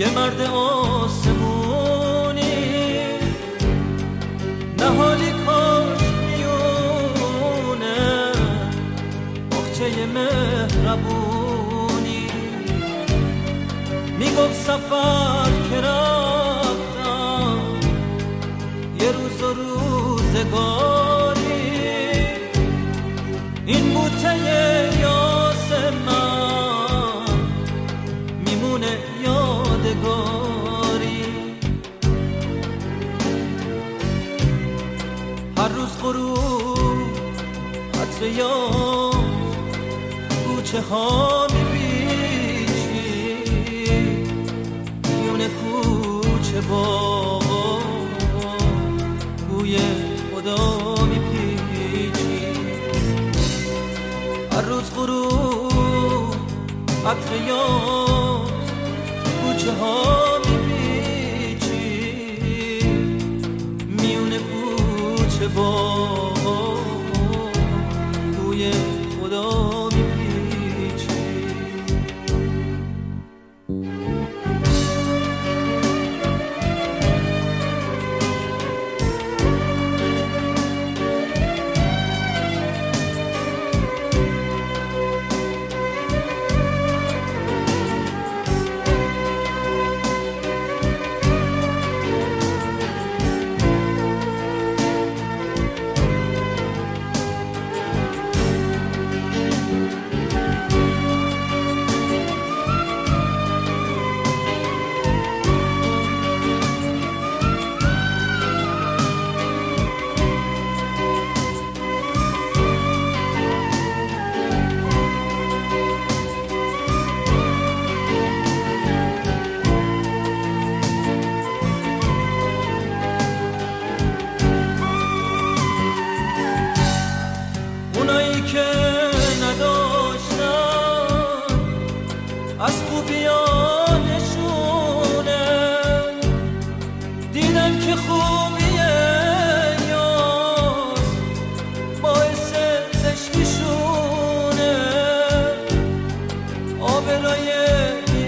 یه مرد آسمونی نهالی کاش میونه باغچه مهربونی میگفت سفر که رفتم یه روز و روزگاری این بوته یاس من میمونه یادگاری هر روز غروب عطر یاس کوچه ها میپیچی میونه کوچه باغا بوی خدا میپیچی هر روز غروب عطر یاس کوچه ها میپیچی میونه کوچه باغا بوی خدا میپیچی اونایی که نداشتن از خوبیانشونه دیدن که خوبیه یاس باعث زشتیشونه آبرای بی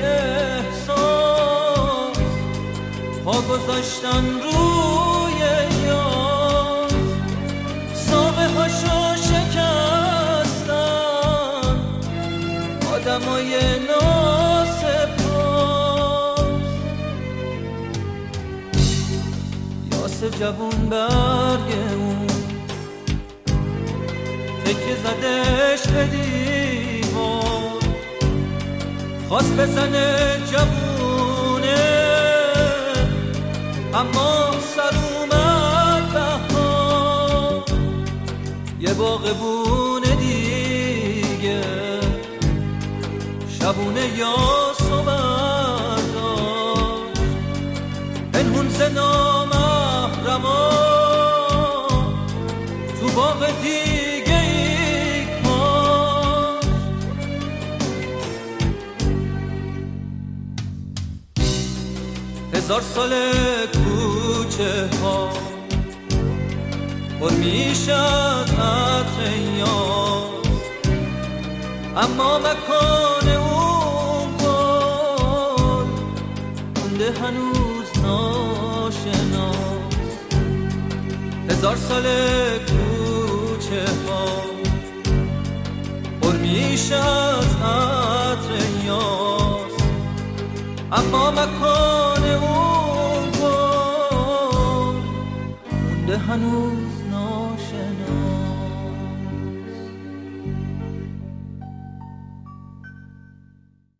احساس پا گذاشتن روی یاس ساقه هاشو شکستن آدمای ناسپاس یاس جوون برگمون تکه زدش به دیوار خواست بزنه جوونه اما سر اومد بهار یه باغبونه دیگه شبونه یاسو برداشت پنهون ز نامحرما تو باغ دیگه ای کاشت 1000 سال کوچه ها پر میشد عطر یاس اما مکان اون گل مونده هنوز ناشناس 1000 سال کوچه ها پر میشد عطر یاس اما مکان اون گل مونده هنوز ناشناس